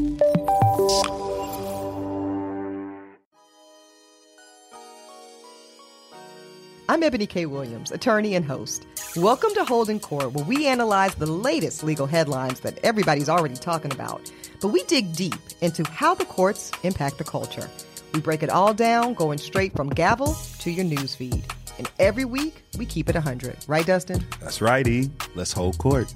I'm Ebony K. Williams, attorney and host. Welcome to Holding Court, where we analyze the latest legal headlines that everybody's already talking about. But we dig deep into how the courts impact the culture. We break it all down, going straight from gavel to your news feed. And every week, we keep it 100. Right, Dustin? That's right, E. Let's hold court.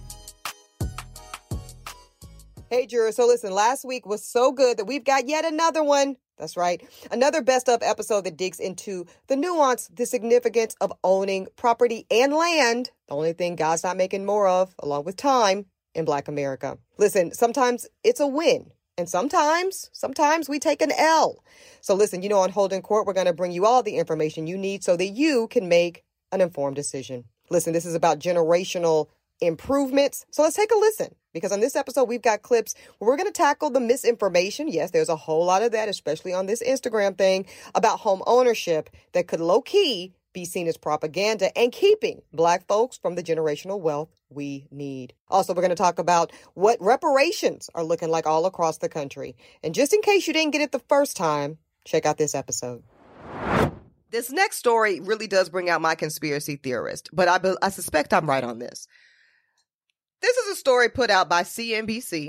Hey, jurors. So listen, last week was so good that we've got yet another one. That's right. Another best of episode that digs into the nuance, the significance of owning property and land. The only thing God's not making more of, along with time, in Black America. Listen, sometimes it's a win. And sometimes we take an L. So listen, on Holding Court, we're going to bring you all the information you need so that you can make an informed decision. Listen, this is about generational improvements. So let's take a listen. Because on this episode, we've got clips where we're going to tackle the misinformation. Yes, there's a whole lot of that, especially on this Instagram thing about home ownership that could low-key be seen as propaganda and keeping Black folks from the generational wealth we need. Also, we're going to talk about what reparations are looking like all across the country. And just in case you didn't get it the first time, check out this episode. This next story really does bring out my conspiracy theorist, but I suspect I'm right on this. This is a story put out by CNBC,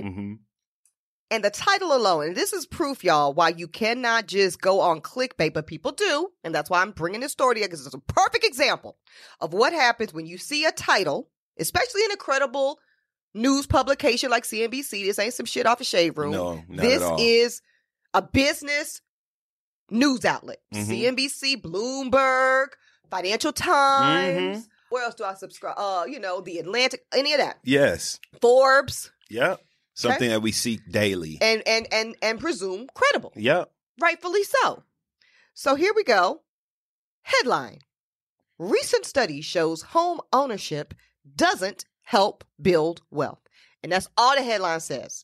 and the title alone, and this is proof, y'all, why you cannot just go on clickbait, but people do, and that's why I'm bringing this story to you, because it's a perfect example of what happens when you see a title, especially in a credible news publication like CNBC. This ain't some shit off a shade room. No, not this at all. is a business news outlet. CNBC, Bloomberg, Financial Times. Where else do I subscribe? The Atlantic, any of that. Yes. Forbes. Yep. Something that we seek daily. And presume credible. Yep. Rightfully so. So here we go. Headline. Recent study shows home ownership doesn't help build wealth. And that's all the headline says.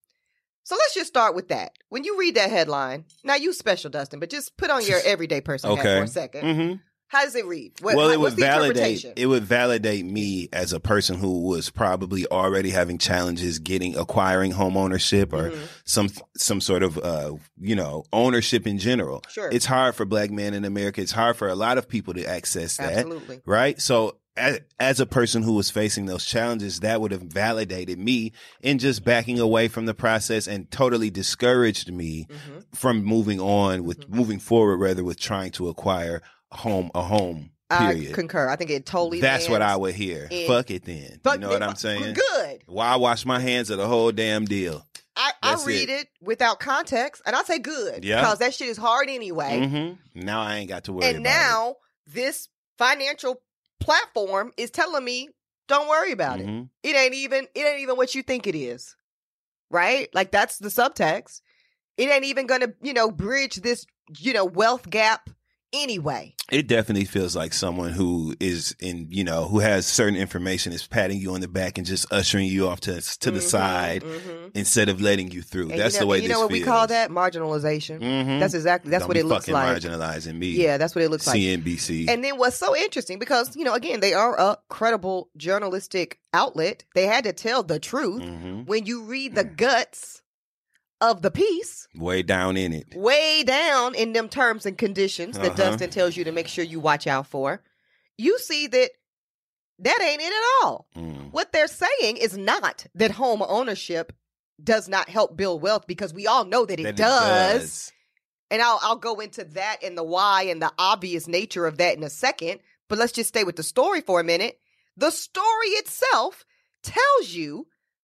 So let's just start with that. When you read that headline, now you special, Dustin, but just put on your everyday person hat for a second. How does it read? It would validate me as a person who was probably already having challenges acquiring home ownership or some sort of ownership in general. Sure. It's hard for Black men in America. It's hard for a lot of people to access that. Absolutely. Right? So as a person who was facing those challenges, that would have validated me in just backing away from the process and totally discouraged me from moving forward with trying to acquire a home. Period. I concur. I think it totally. That's what I would hear. Fuck it then. You know what I'm saying? Good. Why wash my hands of the whole damn deal? I read it without context, and I say good because that shit is hard anyway. Now I ain't got to worry about it. And now this financial platform is telling me, don't worry about it. It ain't even what you think it is. Right? Like that's the subtext. It ain't even going to, bridge this, wealth gap anyway. It definitely feels like someone who is who has certain information is patting you on the back and just ushering you off to the side instead of letting you through. And that's the way this feels. You know what we call that? Marginalization. That's what it looks like. Marginalizing me. Yeah, that's what it looks like. CNBC. And then what's so interesting, because, again, they are a credible journalistic outlet. They had to tell the truth. When you read the guts of the piece. Way down in it. Way down in them terms and conditions that Dustin tells you to make sure you watch out for. You see that ain't it at all. What they're saying is not that home ownership does not help build wealth, because we all know that it does. And I'll go into that and the why and the obvious nature of that in a second. But let's just stay with the story for a minute. The story itself tells you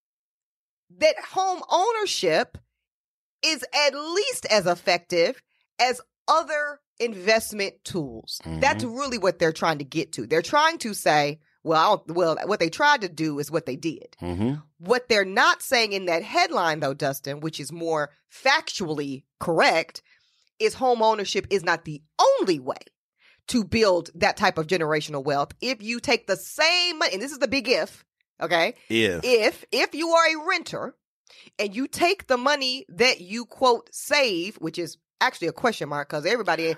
that home ownership is at least as effective as other investment tools. That's really what they're trying to get to. They're trying to say, what they tried to do is what they did. What they're not saying in that headline, though, Dustin, which is more factually correct, is home ownership is not the only way to build that type of generational wealth. If you take the same money, and this is the big if, okay? If you are a renter and you take the money that you, quote, save, which is actually a question mark, because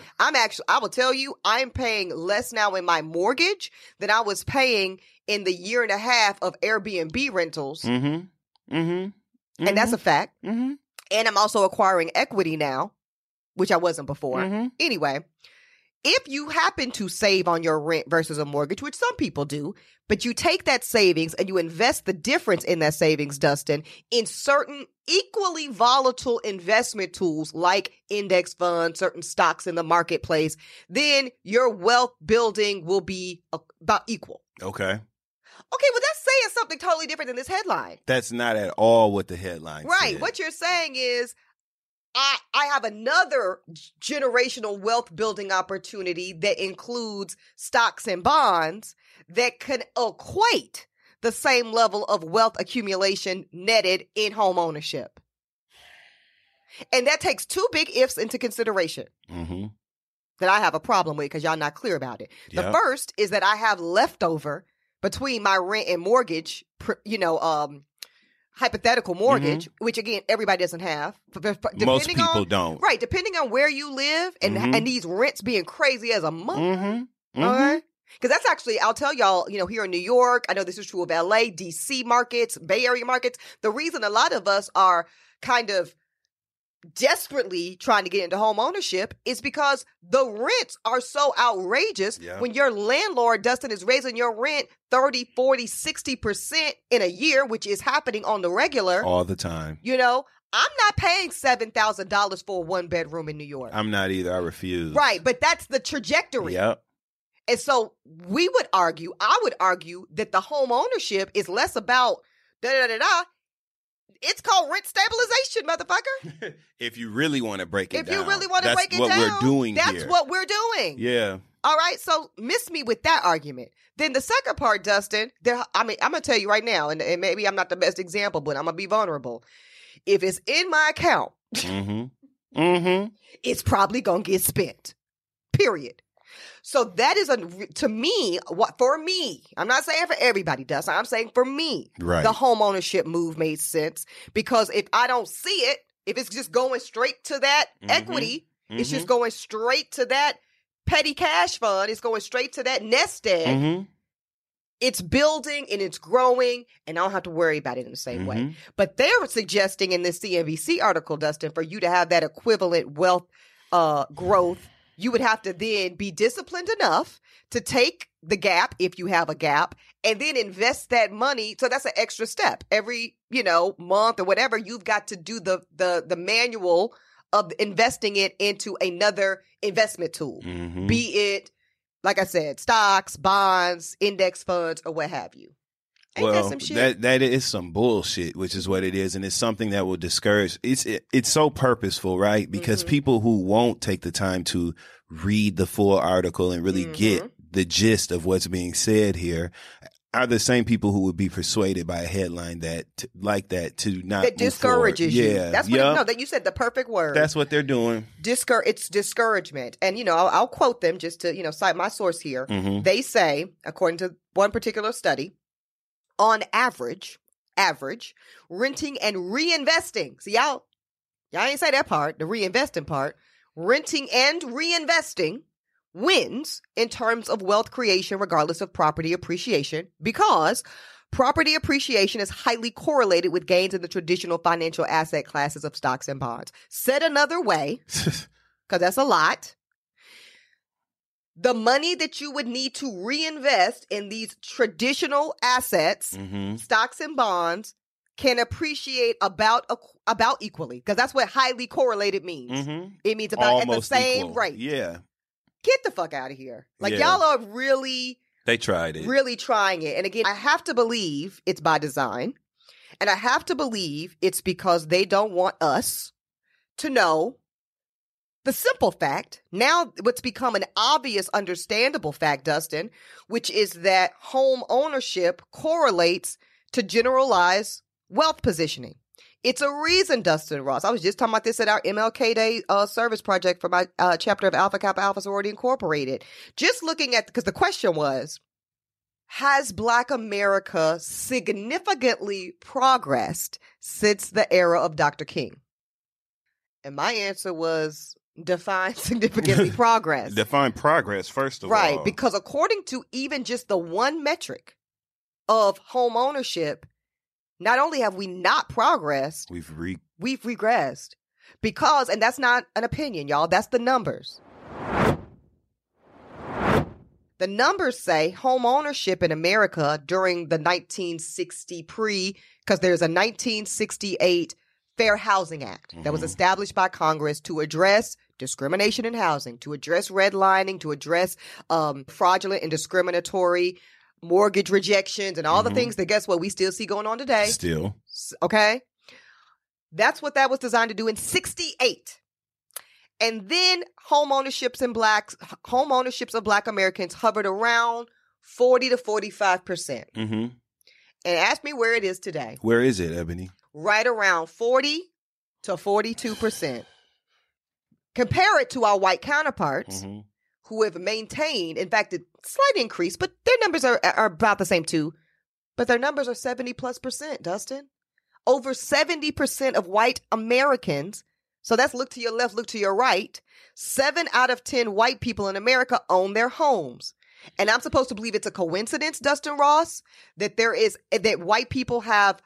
I will tell you, I'm paying less now in my mortgage than I was paying in the year and a half of Airbnb rentals. And that's a fact. and I'm also acquiring equity now, which I wasn't before. Mm-hmm. Anyway, if you happen to save on your rent versus a mortgage, which some people do, but you take that savings and you invest the difference in that savings, Dustin, in certain equally volatile investment tools like index funds, certain stocks in the marketplace, then your wealth building will be about equal. Okay. Okay, well, that's saying something totally different than this headline. That's not at all what the headline Right. said. What you're saying is, I have another generational wealth building opportunity that includes stocks and bonds that can equate the same level of wealth accumulation netted in home ownership. And that takes two big ifs into consideration that I have a problem with because y'all not clear about it. Yep. The first is that I have leftover between my rent and mortgage, hypothetical mortgage, which again, everybody doesn't have. Most people don't. Right. Depending on where you live and these rents being crazy as a month. Okay. Because that's actually, I'll tell y'all, here in New York, I know this is true of LA, DC markets, Bay Area markets. The reason a lot of us are kind of desperately trying to get into home ownership is because the rents are so outrageous. When your landlord, Dustin, is raising your rent 30, 40, 60% in a year, which is happening on the regular. All the time. I'm not paying $7,000 for a one bedroom in New York. I'm not either. I refuse. Right. But that's the trajectory. Yep. And so I would argue that the home ownership is less about da-da-da-da. It's called rent stabilization, motherfucker. If you really want to break it down. If you really want to break it down. That's what we're doing here. That's what we're doing. Yeah. All right. So miss me with that argument. Then the second part, Dustin, I'm going to tell you right now, and maybe I'm not the best example, but I'm going to be vulnerable. If it's in my account, it's probably going to get spent. Period. So that is to me, for me, I'm not saying for everybody, Dustin. I'm saying for me, right. The home ownership move made sense because if I don't see it, if it's just going straight to that equity, it's just going straight to that petty cash fund, it's going straight to that nest egg. It's building and it's growing, and I don't have to worry about it in the same way. But they're suggesting in this CNBC article, Dustin, for you to have that equivalent wealth growth, you would have to then be disciplined enough to take the gap, if you have a gap, and then invest that money. So that's an extra step. Every, month or whatever, you've got to do the manual of investing it into another investment tool. Be it, like I said, stocks, bonds, index funds, or what have you. Ain't that some shit? That is some bullshit, which is what it is, and it's something that will discourage. It's so purposeful, right? Because people who won't take the time to read the full article and really get the gist of what's being said here are the same people who would be persuaded by a headline that discourages you. Yeah, that's what that you said the perfect word. That's what they're doing. It's discouragement, and I'll quote them just to cite my source here. They say, according to one particular study, on average, renting and reinvesting. See, y'all ain't say that part, the reinvesting part. Renting and reinvesting wins in terms of wealth creation regardless of property appreciation because property appreciation is highly correlated with gains in the traditional financial asset classes of stocks and bonds. Said another way, because that's a lot, the money that you would need to reinvest in these traditional assets, stocks and bonds, can appreciate about equally, because that's what highly correlated means. It means about almost at the same equal. rate. Yeah. Get the fuck out of here. Y'all are really... They tried it. Really trying it. And again, I have to believe it's by design. And I have to believe it's because they don't want us to know the simple fact, now what's become an obvious, understandable fact, Dustin, which is that home ownership correlates to generalized wealth positioning. It's a reason, Dustin Ross. I was just talking about this at our MLK Day service project for my chapter of Alpha Kappa Alpha Sorority Incorporated. Just looking at, because the question was, has Black America significantly progressed since the era of Dr. King? And my answer was, define significantly progress. Define progress, first of all. Right, because according to even just the one metric of home ownership, not only have we not progressed, We've regressed. Because, and that's not an opinion, y'all, that's the numbers. The numbers say home ownership in America during the 1960 because there's a 1968 Fair Housing Act that was established by Congress to address discrimination in housing, to address redlining, to address fraudulent and discriminatory mortgage rejections and all the things that, guess what, we still see going on today. Still. Okay? That's what that was designed to do in 68. And then home ownerships of Black Americans hovered around 40 to 45%. And ask me where it is today. Where is it, Ebony? Right around 40 to 42%. Compare it to our white counterparts who have maintained, in fact, a slight increase, but their numbers are about the same too. But their numbers are 70+%, Dustin. Over 70% of white Americans, so that's look to your left, look to your right, 7 out of 10 white people in America own their homes. And I'm supposed to believe it's a coincidence, Dustin Ross, that white people have,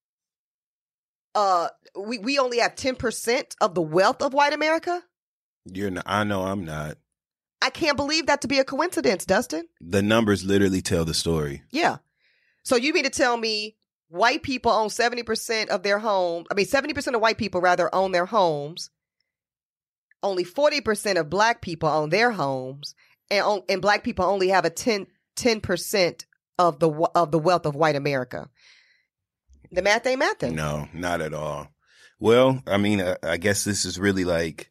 we only have 10% of the wealth of white America? I know I'm not. I can't believe that to be a coincidence, Dustin. The numbers literally tell the story. Yeah. So you mean to tell me white people own 70% of their homes. 70% of white people rather own their homes. Only 40% of Black people own their homes, and Black people only have a 10% of the wealth of white America. The math ain't mathing. No, not at all. Well, I guess this is really like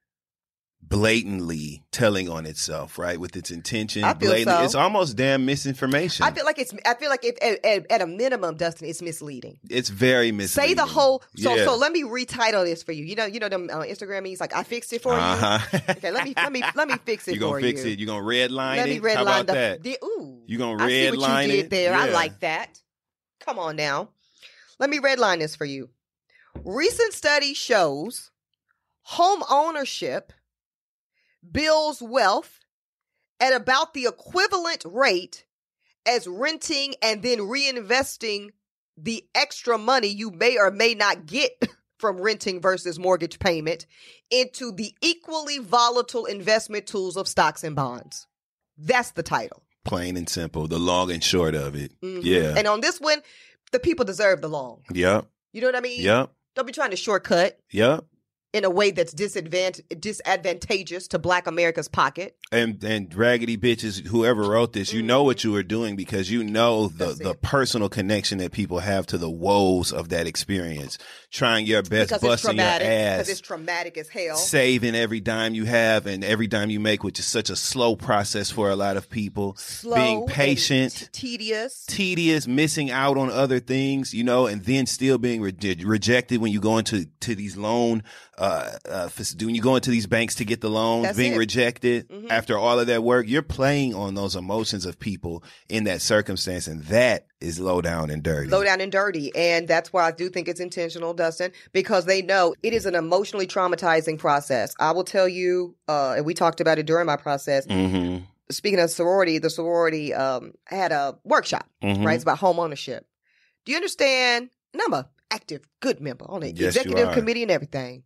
blatantly telling on itself, right? With its intention. I feel so. It's almost damn misinformation. I feel like if at a minimum, Dustin, it's misleading. It's very misleading. Say the whole. So let me retitle this for you. You know them Instagram memes like I fixed it for you. Okay, let me fix it for you. You gonna fix it? You gonna redline it? Let me redline. How about that? Ooh, you gonna redline it? I see what you did there. Yeah. I like that. Come on now. Let me redline this for you. Recent study shows home ownership builds wealth at about the equivalent rate as renting and then reinvesting the extra money you may or may not get from renting versus mortgage payment into the equally volatile investment tools of stocks and bonds. That's the title. Plain and simple. The long and short of it. Yeah. And on this one, the people deserve the long. Yep. You know what I mean? Yep. Don't be trying to shortcut. Yep. In a way that's disadvantageous to Black America's pocket. And raggedy bitches, whoever wrote this, you know what you were doing because you know the personal connection that people have to the woes of that experience. Trying your best, busting your ass. Because it's traumatic as hell. Saving every dime you have and every dime you make, which is such a slow process for a lot of people. Slow, being patient. Tedious, missing out on other things, and then still being rejected when you go into these loan when you go into these banks to get the loans, being rejected after all of that work, you're playing on those emotions of people in that circumstance. And that is low down and dirty. Low down and dirty. And that's why I do think it's intentional, Dustin, because they know it is an emotionally traumatizing process. I will tell you, and we talked about it during my process. Speaking of sorority, the sorority had a workshop, right? It's about home ownership. Do you understand? And I'm a active, good member on the executive committee and everything.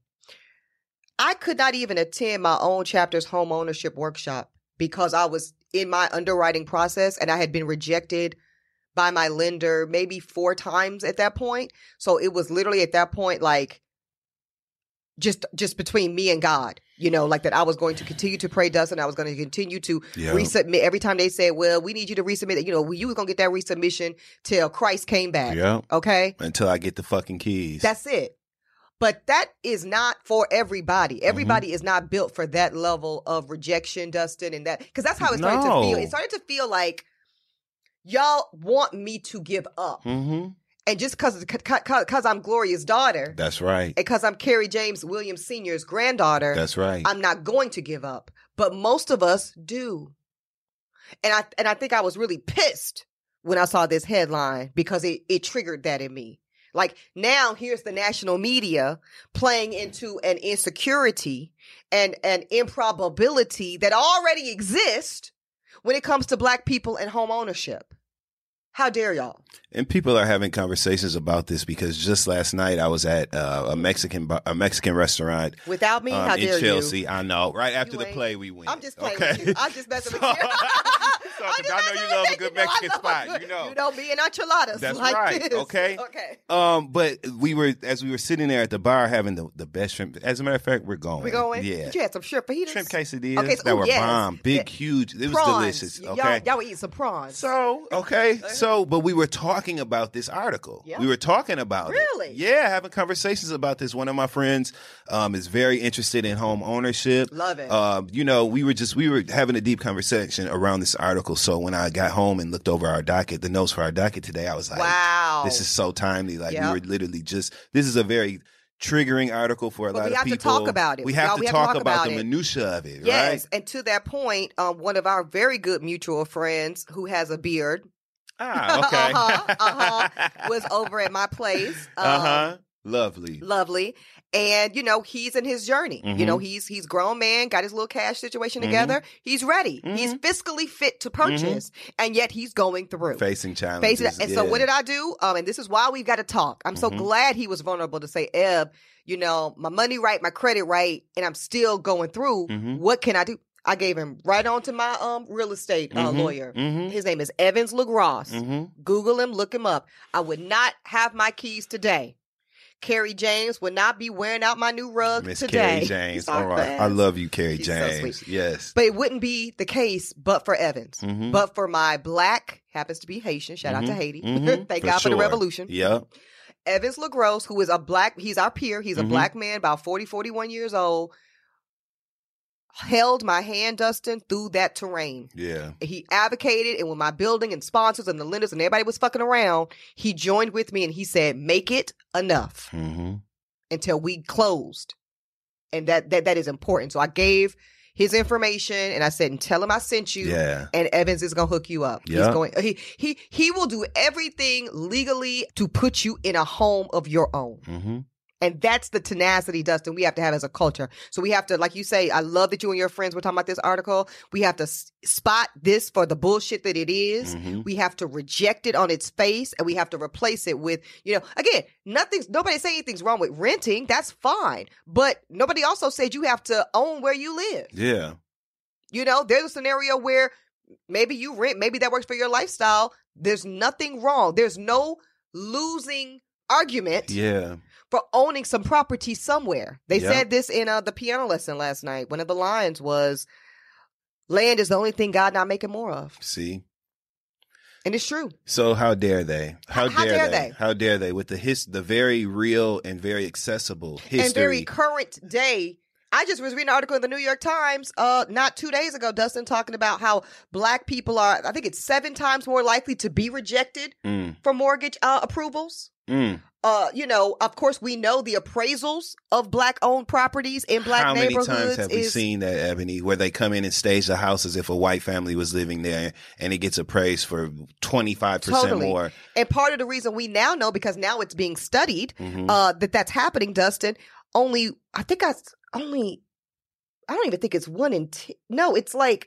I could not even attend my own chapter's home ownership workshop because I was in my underwriting process and I had been rejected by my lender maybe 4 times at that point. So it was literally at that point like just between me and God, like that I was going to continue to pray, Dustin. I was going to continue to resubmit. Every time they said, well, we need you to resubmit, you was going to get that resubmission till Christ came back. Yeah. Okay. Until I get the fucking keys. That's it. But that is not for everybody. Everybody is not built for that level of rejection, Dustin, and that, because that's how it started to feel. It started to feel like y'all want me to give up. And just because I'm Gloria's daughter. That's right. And because I'm Carrie James Williams Sr.'s granddaughter. That's right. I'm not going to give up. But most of us do. And I think I was really pissed when I saw this headline because it triggered that in me. Like now here's the national media playing into an insecurity and an improbability that already exists when it comes to Black people and home ownership. How dare y'all? And people are having conversations about this because just last night I was at a Mexican restaurant without me. How dare in Chelsea. you? I know. Right after You the ain't. play, we went. I'm just playing with you. I'm just messing with you. So, 'cause I know you love a good Mexican spot. You know me and enchiladas. That's like right. This. Okay. Okay. But as we were sitting there at the bar having the best shrimp. As a matter of fact, we're going. We're going. Yeah. But you had some shrimp fajitas. Shrimp quesadillas Okay, so, that were yes. bomb, big, Yeah. huge. It was Prawns. delicious. Okay. Y'all were eating some prawns. So, okay. So, but we were talking about this article. Yeah. We were talking about it. Really? Yeah, having conversations about this. One of my friends is very interested in home ownership. Love it. We were having a deep conversation around this article. So when I got home and looked over our docket, the notes for our docket today, I was like, wow. This is so timely. Like Yep. we were literally this is a very triggering article for a lot of people. We have to talk about it. We have Y'all, to talk about the minutia of it, yes. right? And to that point, one of our very good mutual friends who has a beard Okay. was over at my place. Lovely. And, he's in his journey. Mhm. He's grown man, got his little cash situation together. He's ready. He's fiscally fit to purchase. And yet he's going through. Facing challenges. And so what did I do? And this is why we've got to talk. I'm so glad he was vulnerable to say, Eb, my money right, my credit right, and I'm still going through. What can I do? I gave him right on to my real estate lawyer. His name is Evans LaGrosse. Google him, look him up. I would not have my keys today. Carrie James would not be wearing out my new rug Miss today. Carrie James. All right. I love you, Carrie She's so James. sweet. Yes. But it wouldn't be the case but for Evans. But for my black, happens to be Haitian, shout out to Haiti. Thank God for the revolution. Yep. Evans LaGrosse, who is he's our peer. He's a black man, about 40, 41 years old. Held my hand, Dustin, through that terrain. Yeah. He advocated, and when my building and sponsors and the lenders and everybody was fucking around, he joined with me and he said, make it enough until we closed. And that is important. So I gave his information and I said, and tell him I sent you. Yeah. And Evans is going to hook you up. Yeah. He will do everything legally to put you in a home of your own. And that's the tenacity, Dustin, we have to have as a culture. So we have to, like you say, I love that you and your friends were talking about this article. We have to spot this for the bullshit that it is. We have to reject it on its face, and we have to replace it with, again, nobody saying anything's wrong with renting. That's fine. But nobody also said you have to own where you live. Yeah. There's a scenario where maybe you rent, maybe that works for your lifestyle. There's nothing wrong. There's no losing argument. Yeah. For owning some property somewhere. They said this in the piano lesson last night. One of the lines was, land is the only thing God not making more of. See? And it's true. So how dare they? How dare they? How dare they? With the very real and very accessible history. And very current day. I just was reading an article in the New York Times not 2 days ago, Dustin, talking about how black people are, I think it's 7 times more likely to be rejected for mortgage approvals. Of course, we know the appraisals of black-owned properties in black neighborhoods. How many times have we seen that, Ebony, where they come in and stage the house as if a white family was living there, and it gets appraised for 25% more? And part of the reason we now know, because now it's being studied, that's happening, Dustin, I don't even think it's 1 in 10. No, it's like,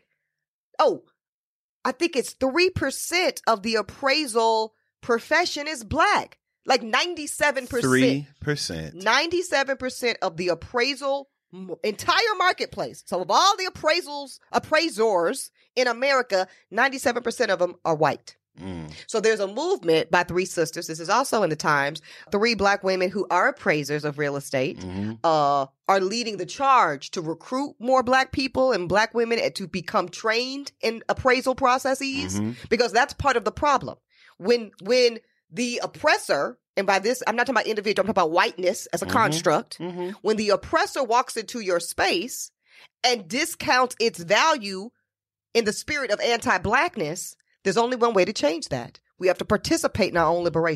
I think it's 3% of the appraisal profession is black. Like 97%. 3%. 97% of the appraisal entire marketplace. So of all the appraisers in America, 97% of them are white. So there's a movement by 3 sisters. This is also in the Times. 3 black women who are appraisers of real estate are leading the charge to recruit more black people and black women to become trained in appraisal processes, because that's part of the problem. When the oppressor, and by this, I'm not talking about individual, I'm talking about whiteness as a construct. When the oppressor walks into your space and discounts its value in the spirit of anti-blackness, there's only one way to change that. We have to participate in our own liberation.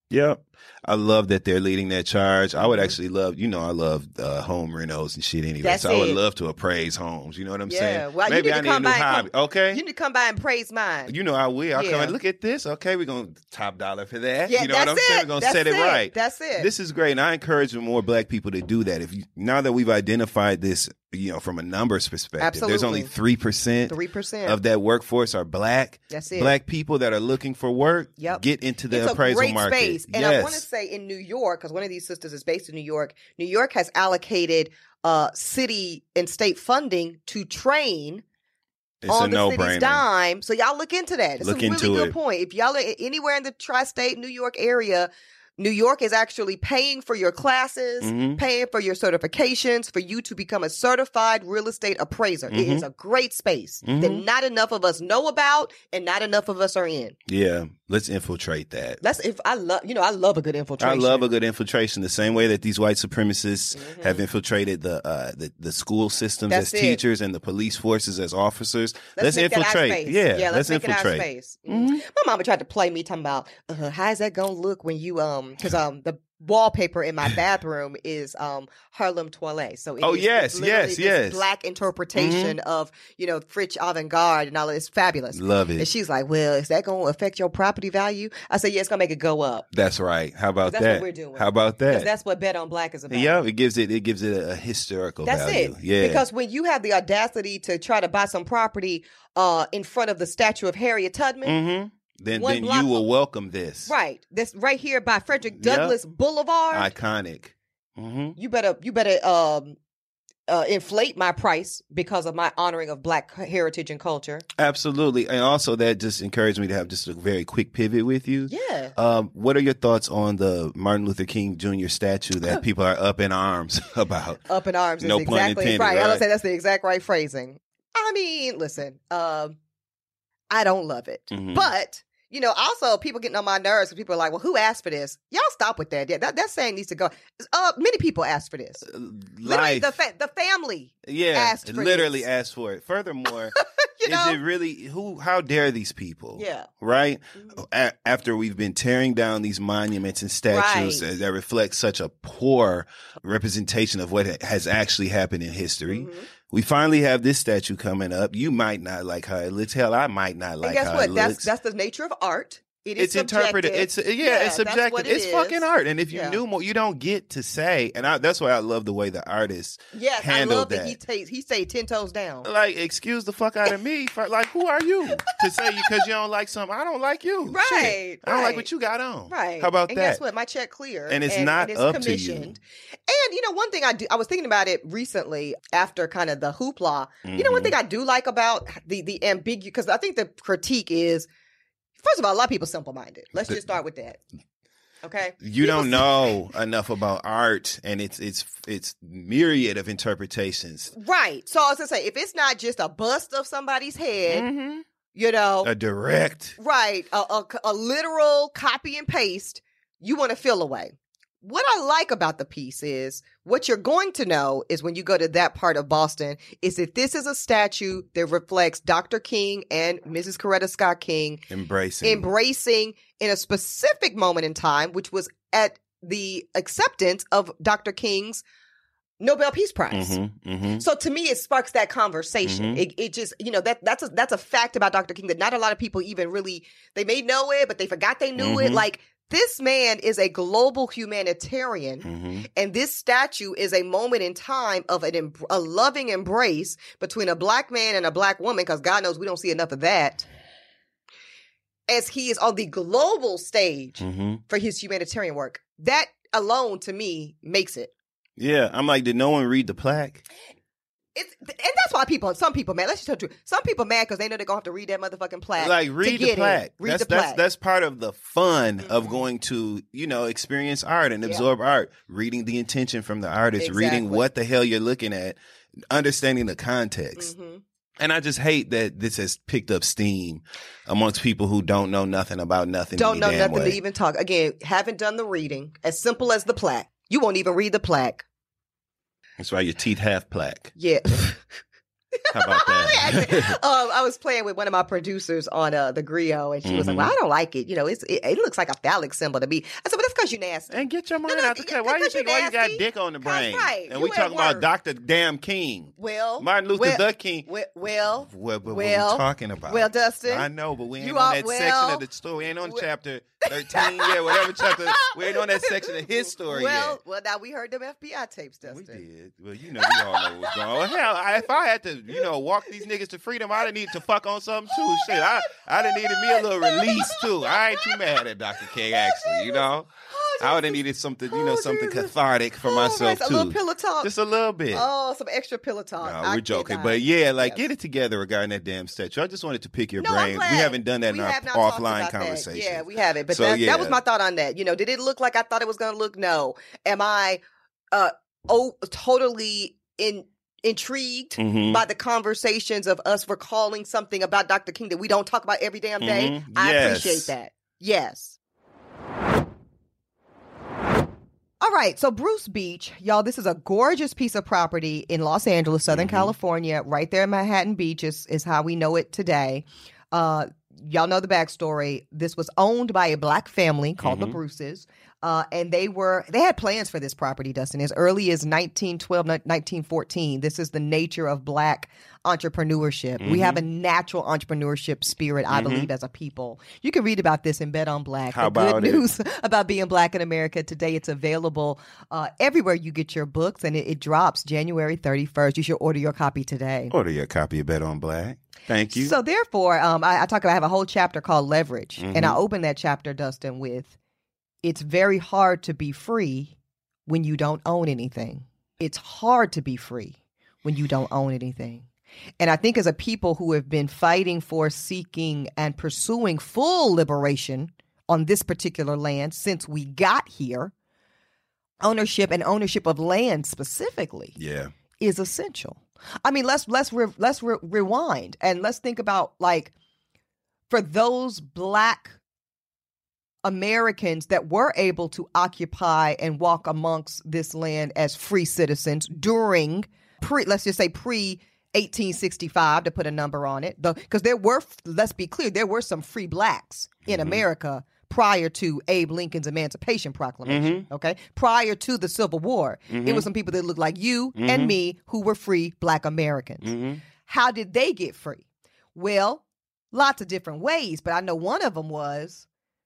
Yep. I love that they're leading that charge. I would actually love, I love home renos and shit anyway. That's so I would it. love to appraise homes. You know what I'm saying? Well, Maybe you need I to need a come new by and hobby. Okay. You need to come by and praise mine. I will. I'll come Yeah. and look at this. Okay, we're going to top dollar for that. Yeah, you know what I'm that's saying? it. We're going to That's set it it. right. That's it. This is great. And I encourage more black people to do that. Now that we've identified this, from a numbers perspective, there's only Absolutely. 3%. 3%. Of that workforce are black. That's it. Black people that are looking for work. Yep. Get into the It's appraisal a great market. space. And I want to say in New York, because one of these sisters is based in New York has allocated city and state funding to train it's on a the city's no-brainer. dime. So y'all look into that. It's Look a really into good it. point. If y'all are anywhere in the tri-state New York area, New York is actually paying for your classes, paying for your certifications, for you to become a certified real estate appraiser. It is a great space that not enough of us know about and not enough of us are in. Yeah, let's infiltrate that. I love a good infiltration. I love a good infiltration. The same way that these white supremacists have infiltrated the school systems That's as it. teachers and the police forces as officers. Let's make that our infiltrate. space. Yeah, let's make infiltrate. it our space. My mama tried to play me talking about how is that gonna look when you because the wallpaper in my bathroom is Harlem Toilet. So it's literally this black interpretation of French avant-garde and all of this fabulous. Love it. And she's like, well, is that gonna affect your property value? I said, yeah, it's gonna make it go up. That's right. How about that? That's what we're doing. How about that? Because that's what Bet on Black is about. Yeah, it gives it a historical That's value. it. Yeah. Because when you have the audacity to try to buy some property in front of the statue of Harriet Tubman, then one block you will welcome this. right? This right here by Frederick Douglass Boulevard. Iconic. You better inflate my price because of my honoring of Black heritage and culture. Absolutely. And also that just encouraged me to have just a very quick pivot with you. Yeah. What are your thoughts on the Martin Luther King Jr. statue that people are up in arms about? Up in arms No is pun exactly intended, right. I right? would say that's the exact right phrasing. I mean, listen, I don't love it. But also people getting on my nerves. People are like, well, who asked for this? Y'all stop with that. Yeah, that saying needs to go. Many people asked for this. Literally, the family asked for literally this. asked for it. Furthermore, is it really how dare these people? Yeah. Right? After we've been tearing down these monuments and statues that reflect such a poor representation of what has actually happened in history. We finally have this statue coming up. You might not like how it looks. Hell, I might not like how it looks. That's the nature of art. It's interpreted. It's subjective. It's fucking art. And if you knew more, you don't get to say. And that's why I love the way the artists handled I love that. He stayed 10 toes down. Like, excuse the fuck out of me. Who are you to say because you don't like something? I don't like you. Right. Shit. I don't like what you got on. Right. How about and that? And guess what? My check clear. And it's not it's up to commissioned. you. And one thing I was thinking about it recently after kind of the hoopla. One thing I do like about the ambiguous, because I think the critique is, first of all, a lot of people simple-minded. Let's just start with that. Okay? You don't know enough about art and it's myriad of interpretations. Right. So I was going to say, if it's not just a bust of somebody's head, a direct. Right. A literal copy and paste, you want to feel away. What I like about the piece is what you're going to know is when you go to that part of Boston is that this is a statue that reflects Dr. King and Mrs. Coretta Scott King embracing in a specific moment in time, which was at the acceptance of Dr. King's Nobel Peace Prize. So to me, it sparks that conversation. It just, that's a fact about Dr. King that not a lot of people even really, they may know it, but they forgot they knew it. Like, this man is a global humanitarian, and this statue is a moment in time of a loving embrace between a Black man and a Black woman, because God knows we don't see enough of that, as he is on the global stage for his humanitarian work. That alone, to me, makes it. Yeah, I'm like, did no one read the plaque? And that's why some people mad. Let's just tell the truth. Some people mad because they know they're going to have to read that motherfucking plaque. Like, read the plaque. Read the plaque. That's part of the fun of going to, experience art and absorb art. Reading the intention from the artist, reading what the hell you're looking at, understanding the context. And I just hate that this has picked up steam amongst people who don't know nothing about nothing. Don't know nothing to even talk. Again, haven't done the reading. As simple as the plaque. You won't even read the plaque. That's why your teeth have plaque. Yeah. How about that? I was playing with one of my producers on the griot, and she was like, "Well, I don't like it. You know, it looks like a phallic symbol to me." I said, "Well, that's because you're nasty." And get your mind out the cut. Why you got dick on the brain? Right. And we talking about Dr. Damn King. Martin Luther the King. What we talking about? Well, Dustin. I know, but we ain't on that section of the story. We ain't on chapter 13 yet, whatever chapter. We ain't on that section of his story yet. Well, now we heard them FBI tapes, Dustin. We did. Well, you know, we all know what's going on. Hell, if I had to, walk these niggas to freedom, I'd need to fuck on something too. Shit, I'd have needed me a little release too. I ain't too mad at Dr. King, actually, I would have needed something, something cathartic for myself, too. A little pillow talk. Just a little bit. Oh, some extra pillow talk. No, we're joking. But yeah, get it together regarding that damn statue. I just wanted to pick your brain. We haven't done that in our offline conversation. Yeah, we haven't. But that was my thought on that. Did it look like I thought it was going to look? No. Am I totally intrigued by the conversations of us recalling something about Dr. King that we don't talk about every damn day? I appreciate that. Yes. All right, so Bruce Beach, y'all, this is a gorgeous piece of property in Los Angeles, Southern California, right there in Manhattan Beach is how we know it today. Y'all know the backstory. This was owned by a black family called the Bruces, and they had plans for this property, Dustin, as early as 1912, 1914. This is the nature of black entrepreneurship. We have a natural entrepreneurship spirit, I believe, as a people. You can read about this in Bet on Black. How about good news about being black in America today. It's available everywhere you get your books, and it drops January 31st. You should order your copy today. Order your copy of Bet on Black. Thank you. So therefore, I have a whole chapter called Leverage, and I open that chapter, Dustin, with it's very hard to be free when you don't own anything. It's hard to be free when you don't own anything. And I think as a people who have been fighting for, seeking, and pursuing full liberation on this particular land since we got here, ownership of land specifically is essential. I mean, let's rewind and let's think about, like, for those black Americans that were able to occupy and walk amongst this land as free citizens during let's just say pre 1865, to put a number on it, because let's be clear, there were some free blacks in America prior to Abe Lincoln's Emancipation Proclamation, okay? Prior to the Civil War, it was some people that looked like you and me who were free black Americans. How did they get free? Well, lots of different ways, but I know one of them was,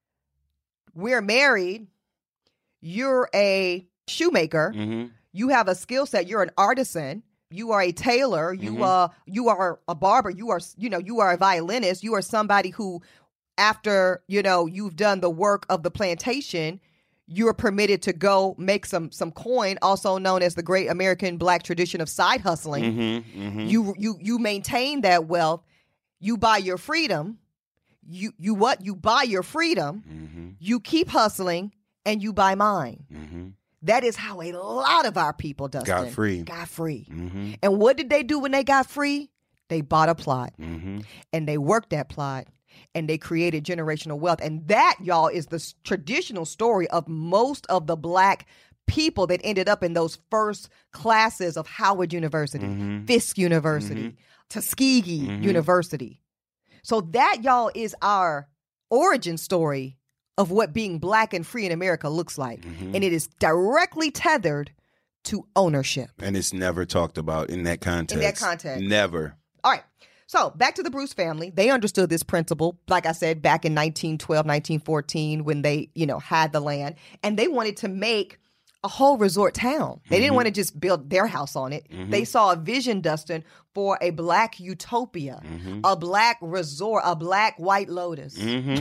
we're married, you're a shoemaker, you have a skill set, you're an artisan, you are a tailor, you are a barber, you are a violinist, you are somebody who, after, you've done the work of the plantation, you are permitted to go make some coin, also known as the great American black tradition of side hustling. You maintain that wealth, you buy your freedom, you buy your freedom, you keep hustling, and you buy mine. That is how a lot of our people, Dustin, got free. And what did they do when they got free? They bought a plot, and they worked that plot, and they created generational wealth. And that, y'all, is the traditional story of most of the black people that ended up in those first classes of Howard University, Fisk University, Tuskegee University. So that, y'all, is our origin story of what being black and free in America looks like. And it is directly tethered to ownership. And it's never talked about in that context. Never. All right. So back to the Bruce family. They understood this principle, like I said, back in 1912, 1914, when they, had the land. And they wanted to make a whole resort town. They didn't want to just build their house on it. They saw a vision, Dustin, for a black utopia, a black resort, a black White Lotus,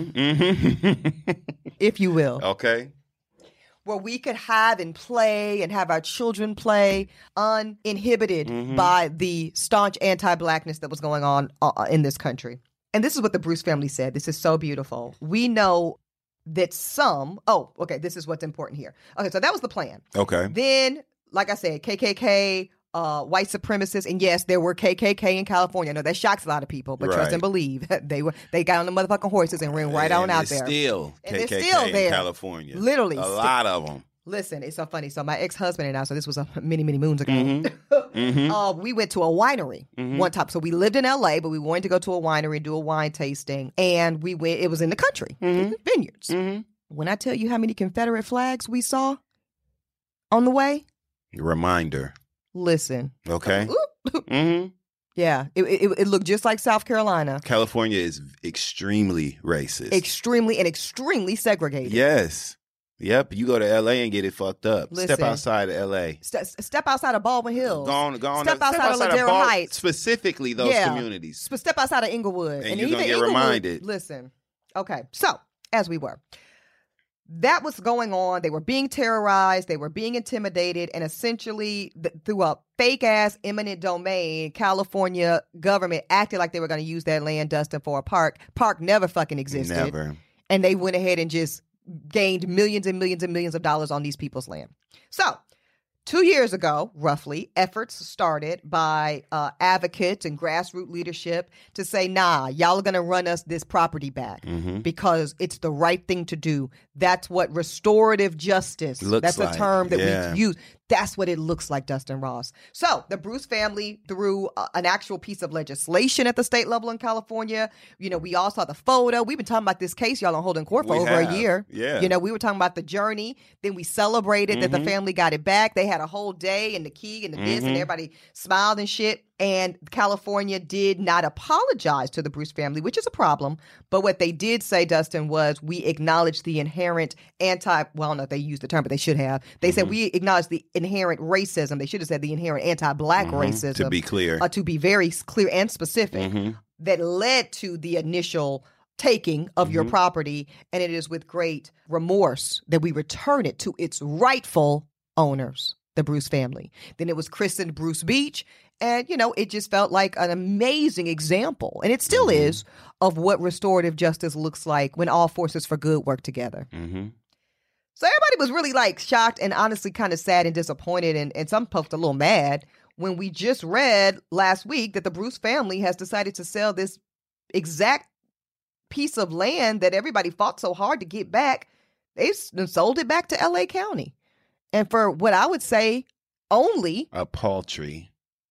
if you will. Okay. Where we could have and play and have our children play uninhibited by the staunch anti-blackness that was going on in this country. And this is what the Bruce family said. This is so beautiful. We know that this is what's important here. Okay, so that was the plan. Okay. Then, like I said, KKK, white supremacists, and yes, there were KKK in California. I know that shocks a lot of people, but trust and believe, they got on the motherfucking horses and ran right on out there. Still and KKK they're still there in California. Literally. A lot of them. Listen, it's so funny. So my ex-husband and I, so this was many, many moons ago, We went to a winery one time. So we lived in LA, but we wanted to go to a winery and do a wine tasting. And we went, it was in the country, vineyards. When I tell you how many Confederate flags we saw on the way. Reminder. Listen. Okay. Yeah, it looked just like South Carolina. California is extremely racist. Extremely segregated. Yes. Yep. You go to L.A. and get it fucked up. Listen, step outside of L.A. Step outside of Baldwin Hills. Go on. Step outside of Ladera Heights. Specifically those communities. Step outside of Inglewood. And you're going to get reminded. Listen. Okay. So, as we were. That was going on. They were being terrorized. They were being intimidated. And essentially, through a fake-ass eminent domain, California government acted like they were going to use that land, Dustin, for a park. Park never fucking existed. Never. And they went ahead and just gained millions and millions and millions of dollars on these people's land. So, 2 years ago, roughly, efforts started by advocates and grassroots leadership to say, nah, y'all are going to run us this property back because it's the right thing to do. That's what restorative justice, that's a term that we use. That's what it looks like, Dustin Ross. So the Bruce family, through an actual piece of legislation at the state level in California, we all saw the photo. We've been talking about this case, y'all, on Holding Court for over a year. Yeah. We were talking about the journey. Then we celebrated that the family got it back. They had a whole day and the key and the this, and everybody smiled and shit. And California did not apologize to the Bruce family, which is a problem. But what they did say, Dustin, was we acknowledge the inherent no, they used the term, but they should have. They said we acknowledge the inherent racism. They should have said the inherent anti-Black racism. To be clear. To be very clear and specific, that led to the initial taking of your property. And it is with great remorse that we return it to its rightful owners, the Bruce family. Then it was christened Bruce Beach. And, it just felt like an amazing example, and it still is, of what restorative justice looks like when all forces for good work together. So everybody was really shocked and honestly kind of sad and disappointed, and some folks a little mad when we just read last week that the Bruce family has decided to sell this exact piece of land that everybody fought so hard to get back. They've sold it back to L.A. County. And for what I would say only a paltry,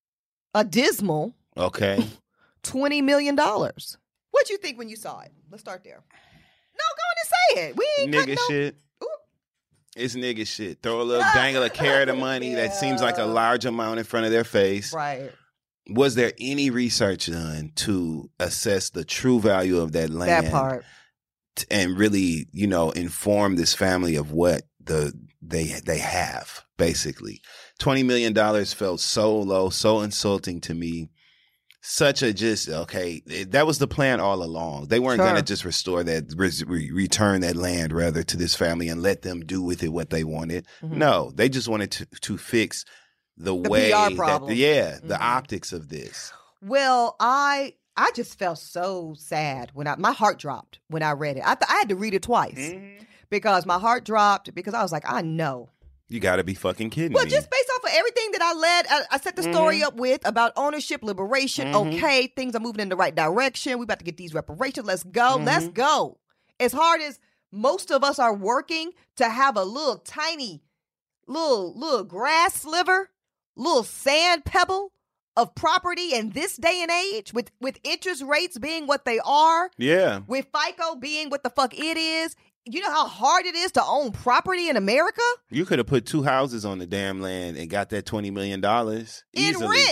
a dismal, $20 million. What'd you think when you saw it? Let's start there. No, go on and say it. We ain't nigga shit. Ooh. It's nigga shit. Throw a little dangle a carrot of money that seems like a large amount in front of their face. Right. Was there any research done to assess the true value of that land? That part. And really, inform this family of what they have, basically. $20 million felt so low, so insulting to me. Such a that was the plan all along. They weren't going to just restore that, return that land rather to this family and let them do with it what they wanted. No, they just wanted to fix the way PR problem. The optics of this. Well, I just felt so sad when my heart dropped when I read it. I had to read it twice because my heart dropped because I was like, I know. You got to be fucking kidding me. Well, just based off of everything that I set the story up with about ownership, liberation. Okay, things are moving in the right direction. We about to get these reparations. Let's go. Let's go. As hard as most of us are working to have a little tiny, little grass sliver, little sand pebble of property in this day and age, with interest rates being what they are, with FICO being what the fuck it is. You know how hard it is to own property in America? You could have put 2 houses on the damn land and got that $20 million easily. In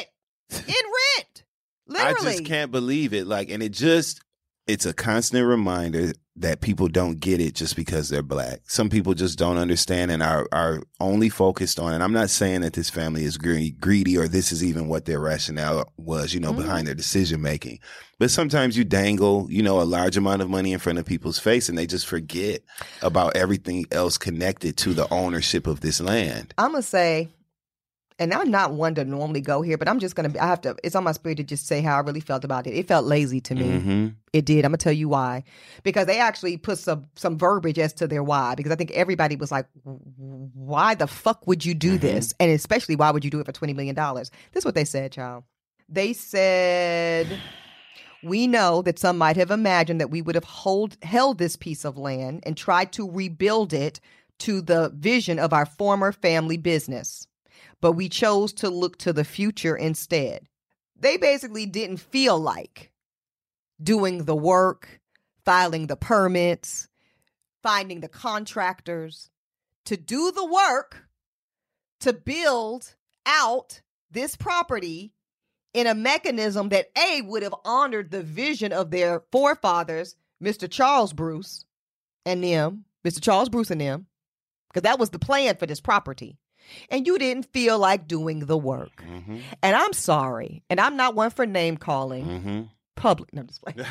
rent. Literally. I just can't believe it. And it's a constant reminder that people don't get it just because they're Black. Some people just don't understand and are only focused on, and I'm not saying that this family is greedy or this is even what their rationale was, behind their decision making. But sometimes you dangle, a large amount of money in front of people's face and they just forget about everything else connected to the ownership of this land. I'm going to say, and I'm not one to normally go here, but I'm just going to, it's on my spirit to just say how I really felt about it. It felt lazy to me. It did. I'm going to tell you why. Because they actually put some verbiage as to their why. Because I think everybody was like, why the fuck would you do this? And especially, why would you do it for $20 million? This is what they said, child. They said, we know that some might have imagined that we would have held this piece of land and tried to rebuild it to the vision of our former family business. but we chose to look to the future instead. They basically didn't feel like doing the work, filing the permits, finding the contractors to do the work to build out this property in a mechanism that would have honored the vision of their forefathers, Mr. Charles Bruce and them, because that was the plan for this property. And you didn't feel like doing the work. Mm-hmm. And I'm sorry, and I'm not one for name calling. Mm-hmm. Public. No, I'm just playing.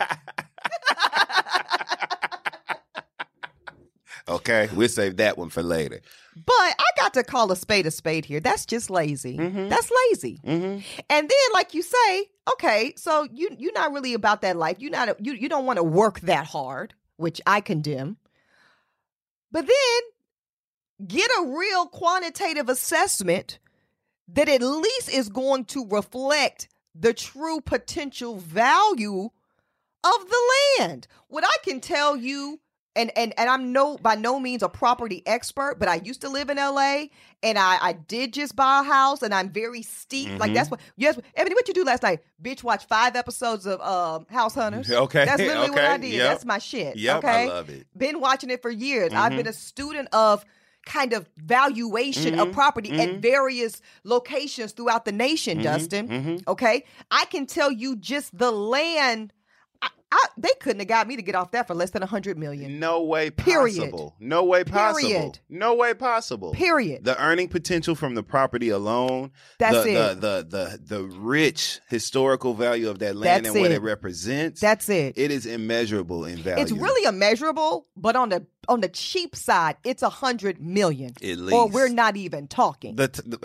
Okay, we'll save that one for later. But I got to call a spade here. That's just lazy. Mm-hmm. That's lazy. Mm-hmm. And then, like you say, okay, so you're not really about that life. You don't want to work that hard, which I condemn. But then get a real quantitative assessment that at least is going to reflect the true potential value of the land. What I can tell you, and I'm by no means a property expert, but I used to live in LA, and I did just buy a house, and I'm very steep. Mm-hmm. Like that's what. Yes, Ebony, what you do last night? Bitch, watch 5 episodes of House Hunters. Okay, that's literally what I did. Yep. That's my shit. Yep, okay, I love it. Been watching it for years. Mm-hmm. I've been a student of kind of valuation mm-hmm. of property mm-hmm. at various locations throughout the nation, mm-hmm. Dustin. Mm-hmm. Okay, I can tell you just the land. They couldn't have got me to get off that for less than $100 million. No way Period. possible. No way possible. Period. No way possible. Period. The earning potential from the property alone. That's it. The rich historical value of that land and what it represents. That's it. It is immeasurable in value. It's really immeasurable, but on the cheap side, it's $100 million. At least. Or we're not even talking.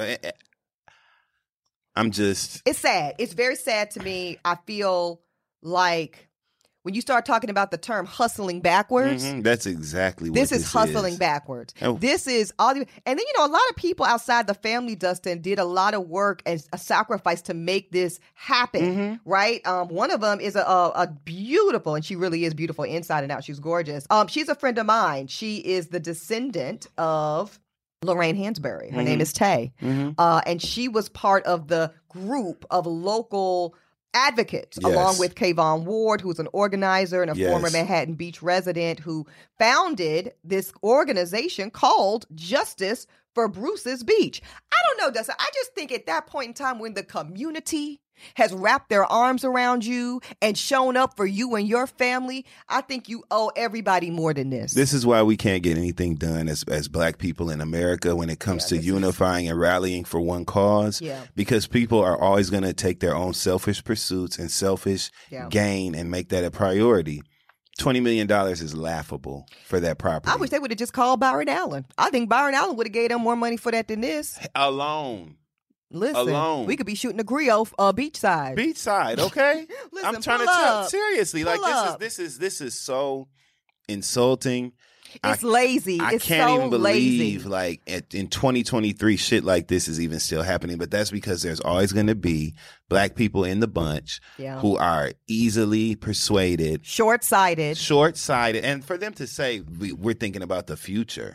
It's sad. It's very sad to me. I feel like when you start talking about the term hustling backwards, mm-hmm. That's exactly what this is hustling backwards. Oh. This is all and then, a lot of people outside the family, Dustin, did a lot of work and a sacrifice to make this happen, mm-hmm. right? One of them is a beautiful, and she really is beautiful inside and out. She's gorgeous. She's a friend of mine. She is the descendant of Lorraine Hansberry. Her mm-hmm. name is Tay. Mm-hmm. And she was part of the group of local advocates, yes. along with Kayvon Ward, who's an organizer and a yes. former Manhattan Beach resident who founded this organization called Justice for Bruce's Beach. I don't know, Dustin. I just think at that point in time when the community has wrapped their arms around you and shown up for you and your family, I think you owe everybody more than this. This is why we can't get anything done as Black people in America when it comes to unifying and rallying for one cause. Yeah. Because people are always going to take their own selfish pursuits and selfish gain and make that a priority. $20 million is laughable for that property. I wish they would have just called Byron Allen. I think Byron Allen would have gave them more money for that than this. Listen, we could be shooting a grill beachside. Beachside, okay? Listen, I'm trying to tell seriously. This is so insulting. It's lazy. I can't even believe in 2023 shit like this is even still happening. But that's because there's always going to be Black people in the bunch who are easily persuaded, short-sighted, and for them to say we're thinking about the future.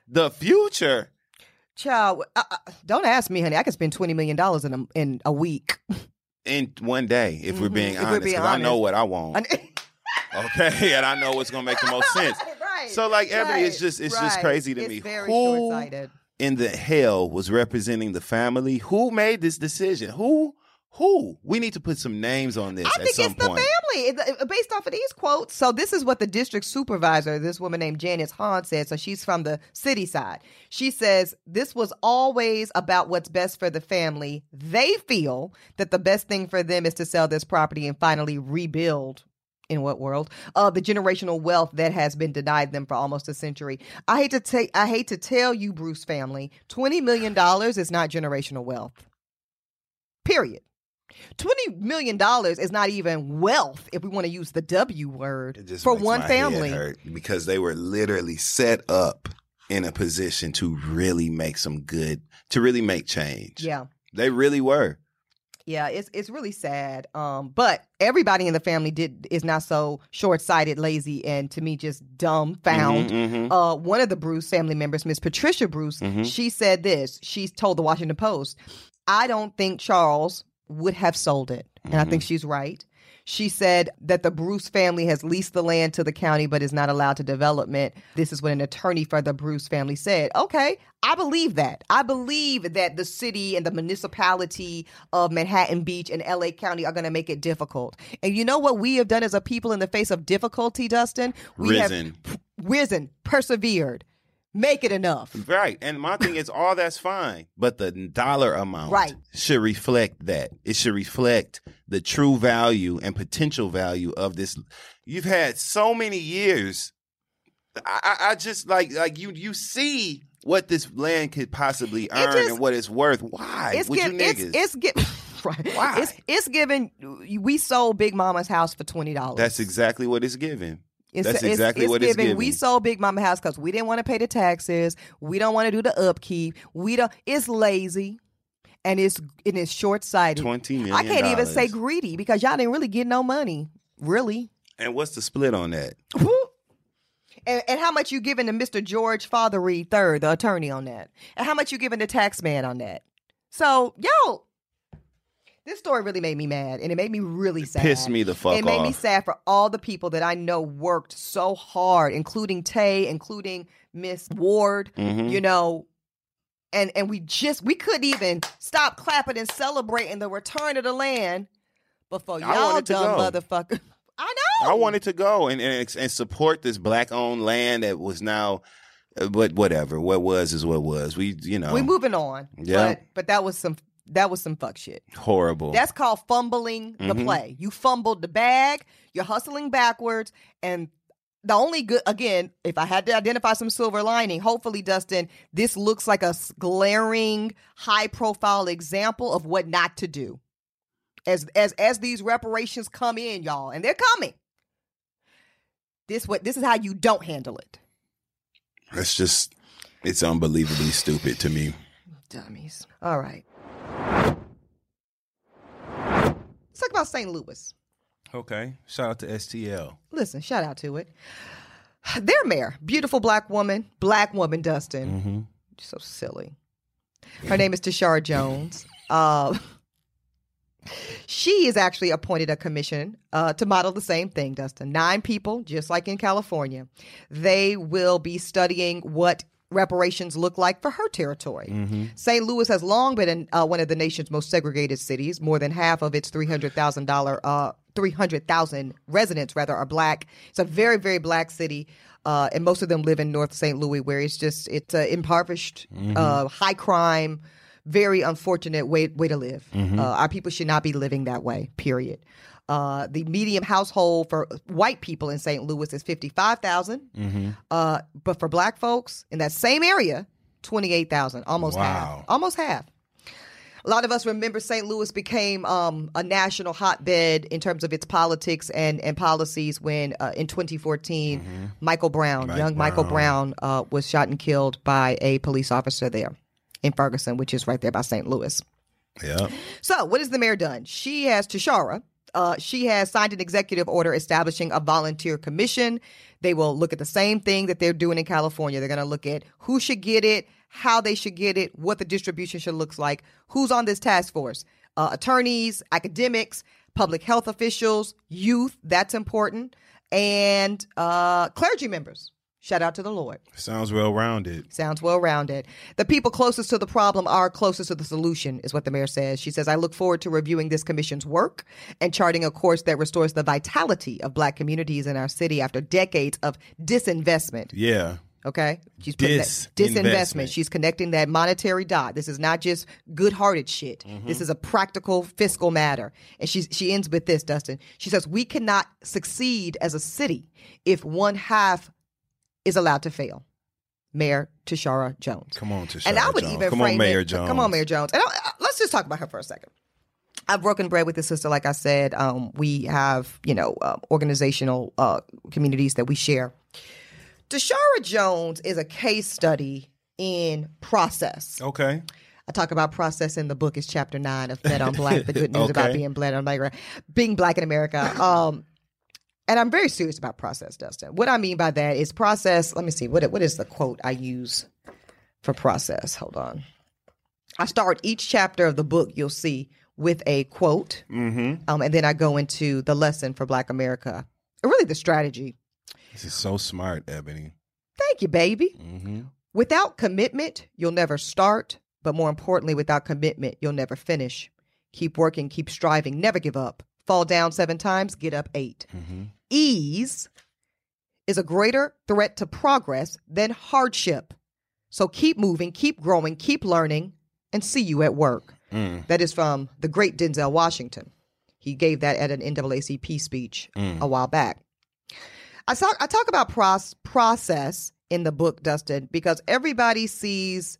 Child, don't ask me, honey. I could spend $20 million in a week. In one day, if we're being honest. Because I know what I want. Okay? And I know what's going to make the most sense. Right. So, Ebony, it's just crazy to me. It's very short-sighted. In the hell was representing the family? Who made this decision? Who? We need to put some names on this at some point. I think it's the family, based off of these quotes. So this is what the district supervisor, this woman named Janice Hahn, said. So she's from the city side. She says, this was always about what's best for the family. They feel that the best thing for them is to sell this property and finally rebuild. In what world? The generational wealth that has been denied them for almost a century. I hate to tell you, Bruce family, $20 million is not generational wealth. Period. $20 million is not even wealth, if we want to use the W word, for one family. Because they were literally set up in a position to really make to really make change. Yeah. They really were. Yeah, it's really sad. But everybody in the family is not so short-sighted, lazy, and to me just dumbfound. One of the Bruce family members, Miss Patricia Bruce, she said this. She told the Washington Post, "I don't think Charles would have sold it," and I think she's right. She said that the Bruce family has leased the land to the county but is not allowed to development. This is what an attorney for the Bruce family said. Okay, I believe that. I believe that the city and the municipality of Manhattan Beach and LA County are going to make it difficult. And you know what we have done as a people in the face of difficulty, Dustin? We have risen, persevered. Make it enough. Right. And my thing is, all that's fine. But the dollar amount should reflect that. It should reflect the true value and potential value of this. You've had so many years. I just like you see what this land could possibly earn and what it's worth. Why? Why? It's given. We sold Big Mama's house for $20. That's exactly what it's given. That's exactly what it's giving. We sold Big Mama house because we didn't want to pay the taxes. We don't want to do the upkeep. It's lazy, and it's short-sighted. $20 million. I can't even say greedy because y'all didn't really get no money, really. And what's the split on that? And how much you giving to Mr. George Father Reed III, the attorney, on that? And how much you giving the tax man on that? So, yo. This story really made me mad, and it made me really sad. Pissed me the fuck off. It made me sad for all the people that I know worked so hard, including Tay, including Miss Ward, you know, and we couldn't even stop clapping and celebrating the return of the land before y'all dumb motherfucker. I know. I wanted to go and support this black-owned land that was now, but whatever. What was is what was. We're moving on. Yeah. But that was some fuck shit. Horrible. That's called fumbling the play. You fumbled the bag, you're hustling backwards, and the only good, again, if I had to identify some silver lining, hopefully, Dustin, this looks like a glaring, high-profile example of what not to do. As these reparations come in, y'all, and they're coming. This is how you don't handle it. It's unbelievably stupid to me. Dummies. All right. Let's talk about St. Louis. Okay. Shout out to STL. Listen, shout out to it. Their mayor, beautiful black woman, Dustin. So silly. Her name is Tashara Jones. She is actually appointed a commission to model the same thing, Dustin. 9 people, just like in California. They will be studying what reparations look like for her territory. St. Louis has long been one of the nation's most segregated cities. More than half of its 300,000 residents are black. It's a very, very black city, and most of them live in North St. Louis, where it's impoverished, high crime, very unfortunate way to live. Our people should not be living that way, period. The median household for white people in St. Louis is $55,000. But for black folks in that same area, $28,000, almost half. Almost half. A lot of us remember St. Louis became a national hotbed in terms of its politics and policies when in 2014, Michael Brown was shot and killed by a police officer there in Ferguson, which is right there by St. Louis. Yeah. So what has the mayor done? She has signed an executive order establishing a volunteer commission. They will look at the same thing that they're doing in California. They're going to look at who should get it, how they should get it, what the distribution should look like, who's on this task force, attorneys, academics, public health officials, youth, that's important, and clergy members. Shout out to the Lord. Sounds well-rounded. The people closest to the problem are closest to the solution, is what the mayor says. She says, I look forward to reviewing this commission's work and charting a course that restores the vitality of black communities in our city after decades of disinvestment. Yeah. Okay? She's putting disinvestment. She's connecting that monetary dot. This is not just good-hearted shit. This is a practical fiscal matter. And she ends with this, Dustin. She says, we cannot succeed as a city if one half is allowed to fail. Mayor Tashara Jones. Come on, Tashara. And I would even frame Mayor Jones. Come on, Mayor Jones. And let's just talk about her for a second. I've broken bread with this sister, like I said. We have, organizational communities that we share. Tashara Jones is a case study in process. Okay. I talk about process in the book. Is chapter 9 of Black on Black, the good news about being Black on Black, being Black in America. And I'm very serious about process, Dustin. What I mean by that is process. Let me see. What is the quote I use for process? Hold on. I start each chapter of the book, you'll see, with a quote. And then I go into the lesson for Black America. Or really the strategy. This is so smart, Ebony. Thank you, baby. Without commitment, you'll never start. But more importantly, without commitment, you'll never finish. Keep working, keep striving, never give up. Fall down 7 times, get up 8. Ease is a greater threat to progress than hardship. So keep moving, keep growing, keep learning, and see you at work. That is from the great Denzel Washington. He gave that at an NAACP speech a while back. I talk about process in the book, Dustin, because everybody sees,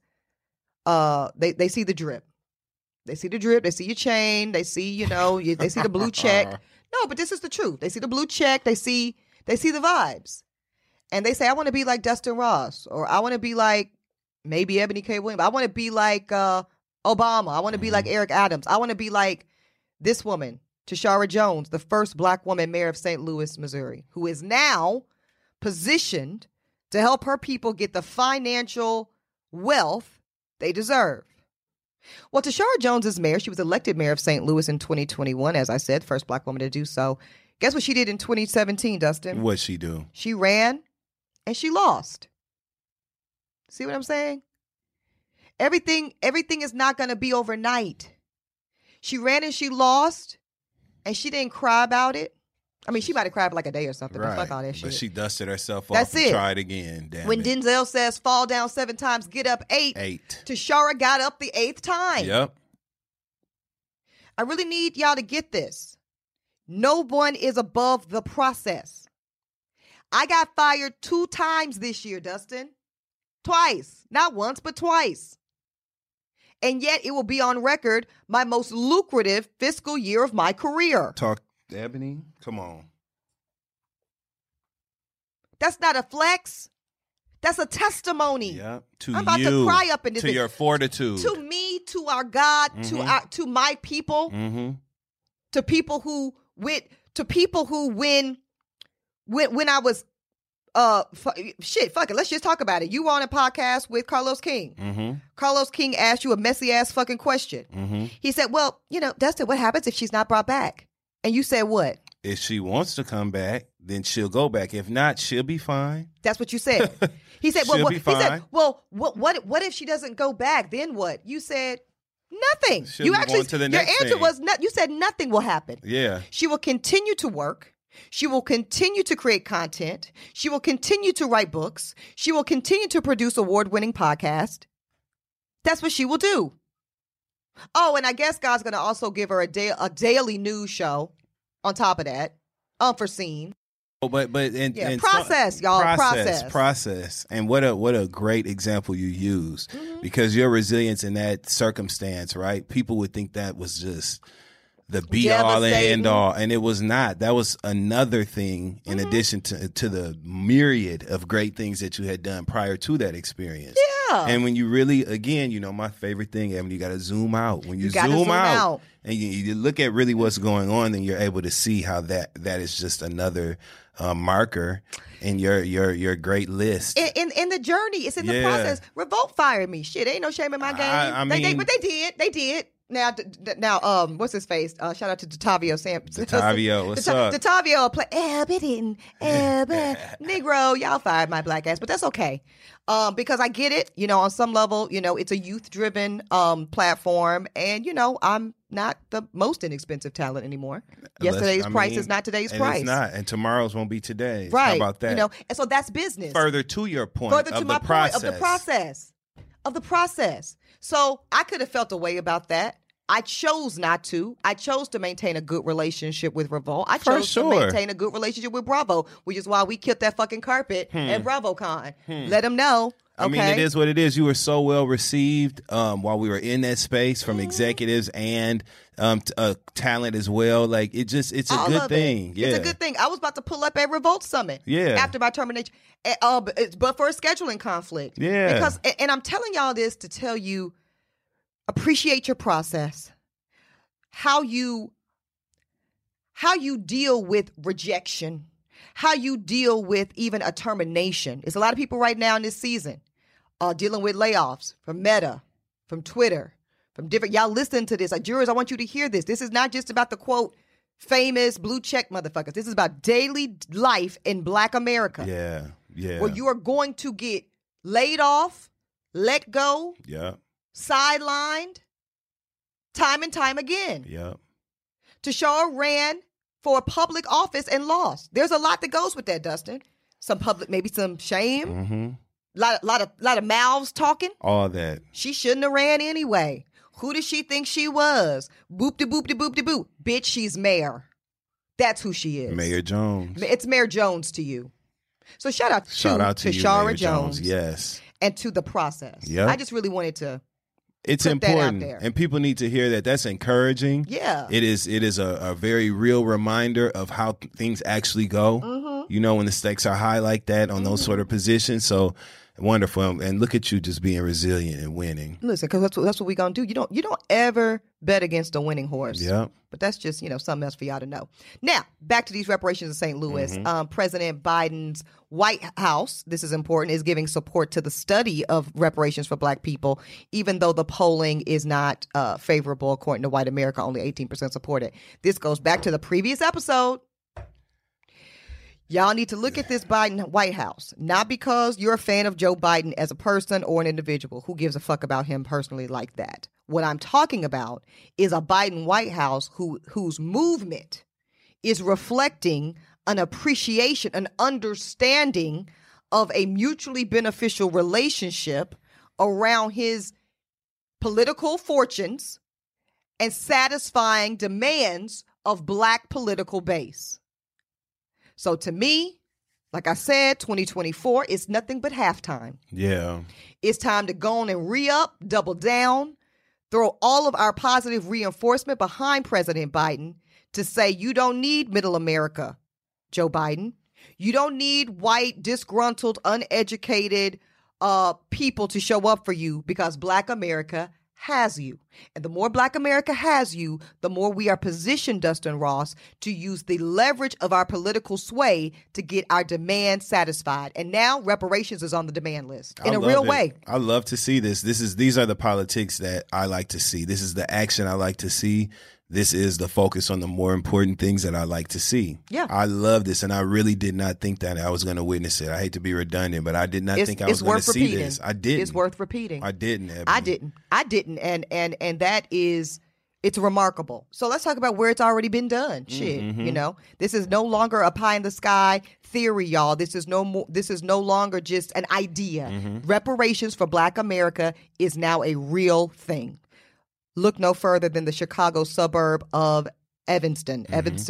they see the drip. They see the drip. They see your chain. They see, they see the blue check. No, but this is the truth. They see the blue check. They see the vibes. And they say, I want to be like Dustin Ross, or I want to be like maybe Ebony K. Williams. I want to be like Obama. I want to be like Eric Adams. I want to be like this woman, Tashara Jones, the first Black woman mayor of St. Louis, Missouri, who is now positioned to help her people get the financial wealth they deserve. Well, Tashara Jones is mayor. She was elected mayor of St. Louis in 2021, as I said, first Black woman to do so. Guess what she did in 2017, Dustin? What'd she do? She ran and she lost. See what I'm saying? Everything is not going to be overnight. She ran and she lost, and she didn't cry about it. I mean, she might have cried for like a day or something, but fuck all that shit. But she dusted herself That's off and it. tried again. Damn when it. Denzel says, fall down 7 times, get up 8. Tashara got up the 8th time. Yep. I really need y'all to get this. No one is above the process. I got fired 2 times this year, Dustin. Twice. Not once, but twice. And yet it will be on record my most lucrative fiscal year of my career. Talk, Ebony. Come on. That's not a flex. That's a testimony. Yeah. I'm about to cry up in this. To your fortitude. To me, to our God, to my people, to people who went, to people who when I was fuck it. Let's just talk about it. You were on a podcast with Carlos King. Carlos King asked you a messy ass fucking question. He said, well, Dustin, what happens if she's not brought back? And you said what? If she wants to come back, then she'll go back. If not, she'll be fine. That's what you said. He said, She'll be fine. He said, well, what if she doesn't go back? Then what? You said nothing. She'll You be actually going to the your next answer thing. was you said nothing will happen. Yeah. She will continue to work. She will continue to create content. She will continue to write books. She will continue to produce award-winning podcasts. That's what she will do. Oh, and I guess God's going to also give her a daily news show on top of that. Unforeseen. But process, y'all. Process. And what a great example you used, because your resilience in that circumstance, right? People would think that was just the be all and end all, and it was not. That was another thing in addition to the myriad of great things that you had done prior to that experience. Yeah. And when you really, again, my favorite thing, Evan, you got to zoom out. When you zoom out and you look at really what's going on, then you're able to see how that is just another marker in your great list. In the journey, it's in the process. Revolt fired me. Shit, ain't no shame in my game. But they did. Now, what's his face? Shout out to Detavio Sampson. Detavio, what's up? Detavio play Negro. Y'all fired my black ass, but that's okay. Because I get it. On some level, it's a youth-driven platform, and I'm not the most inexpensive talent anymore. Yesterday's price is not today's price. It's not, and tomorrow's won't be today's. Right. How about that? And so that's business. Further to your point. Further to my point of the process. So I could have felt a way about that. I chose not to. I chose to maintain a good relationship with Revolt. I chose to maintain a good relationship with Bravo, which is why we killed that fucking carpet at BravoCon. Let them know. Okay? I mean, it is what it is. You were so well received while we were in that space from executives and talent as well. Like it's a good thing. Yeah. It's a good thing. I was about to pull up at Revolt Summit. Yeah. After my termination, but for a scheduling conflict. Yeah. Because, and I'm telling y'all this to tell you, appreciate your process, how you deal with rejection, how you deal with even a termination. There's a lot of people right now in this season dealing with layoffs from Meta, from Twitter, from different, y'all listen to this. Jurors, I want you to hear this. This is not just about the, quote, famous blue check motherfuckers. This is about daily life in Black America. Yeah. Where you are going to get laid off, let go, sidelined, time and time again. Tashara ran for a public office and lost. There's a lot that goes with that, Dustin. Some public, maybe some shame. Lot of mouths talking. All that. She shouldn't have ran anyway. Who does she think she was? Boop de boop de boop de boop. Bitch, she's mayor. That's who she is. Mayor Jones. It's Mayor Jones to you. So shout out to Tashara Jones. Yes. And to the process. Yep. I just really wanted to It's put important, that out there. and people need to hear that. That's encouraging. Yeah. It is a very real reminder of how things actually go. You know, when the stakes are high like that on those sort of positions. So wonderful, and look at you just being resilient and winning. Listen, because that's what we're gonna do. You don't ever bet against a winning horse. Yeah. But that's just, something else for y'all to know. Now, back to these reparations in St. Louis. President Biden's White House, this is important, is giving support to the study of reparations for Black people, even though the polling is not favorable. According to White America, only 18% support it. This goes back to the previous episode. Y'all need to look at this Biden White House, not because you're a fan of Joe Biden as a person or an individual. Who gives a fuck about him personally like that? What I'm talking about is a Biden White House whose movement is reflecting an appreciation, an understanding of a mutually beneficial relationship around his political fortunes and satisfying demands of Black political base. So to me, like I said, 2024 is nothing but halftime. Yeah. It's time to go on and re-up, double down, throw all of our positive reinforcement behind President Biden to say you don't need middle America, Joe Biden. You don't need white, disgruntled, uneducated people to show up for you because Black America has you. And the more Black America has you, the more we are positioned, Dustin Ross, to use the leverage of our political sway to get our demand satisfied. And now reparations is on the demand list in a real way. I love to see this. These are the politics that I like to see. This is the action I like to see. This is the focus on the more important things that I like to see. Yeah. I love this, and I really did not think that I was going to witness it. I hate to be redundant, but I did not think I was going to see this. I didn't. It's worth repeating. I didn't. Ebony. I didn't. And that is, it's remarkable. So let's talk about where it's already been done. Shit, this is no longer a pie in the sky theory, y'all. This is no longer just an idea. Reparations for Black America is now a real thing. Look no further than the Chicago suburb of Evanston,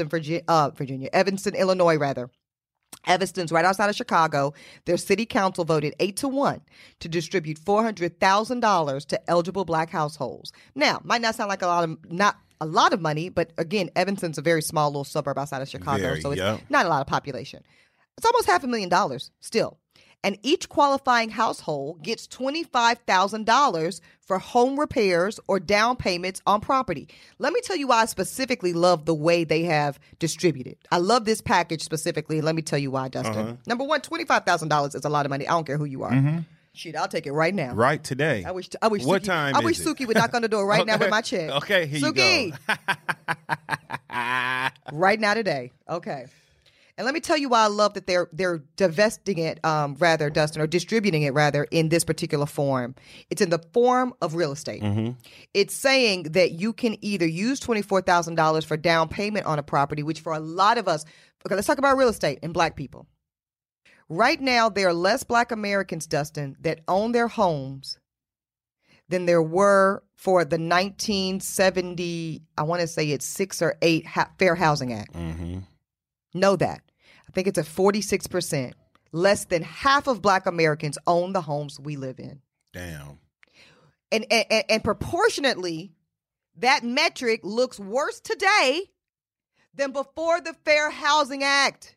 Evanston, Illinois, rather. Evanston's right outside of Chicago. Their city council voted 8-1 to distribute $400,000 to eligible Black households. Now, might not sound like not a lot of money, but again, Evanston's a very small little suburb outside of Chicago, so it's not a lot of population. It's almost $500,000 still. And each qualifying household gets $25,000 for home repairs or down payments on property. Let me tell you why I specifically love the way they have distributed. I love this package specifically. Let me tell you why, Dustin. Number one, $25,000 is a lot of money. I don't care who you are. Shit, I'll take it right now. Right today. I wish what Suki, time I wish Suki would knock on the door right now with my check. Okay, here Suki. you go. Right now today. Okay. And let me tell you why I love that they're divesting it, Dustin, or distributing it, in this particular form. It's in the form of real estate. It's saying that you can either use $24,000 for down payment on a property, which for a lot of us, okay, let's talk about real estate and Black people. Right now, there are less Black Americans, Dustin, that own their homes than there were for the 1970, I want to say it's 6 or 8 Fair Housing Act. Know that. I think it's at 46%. Less than half of Black Americans own the homes we live in. Damn. And proportionately, that metric looks worse today than before the Fair Housing Act.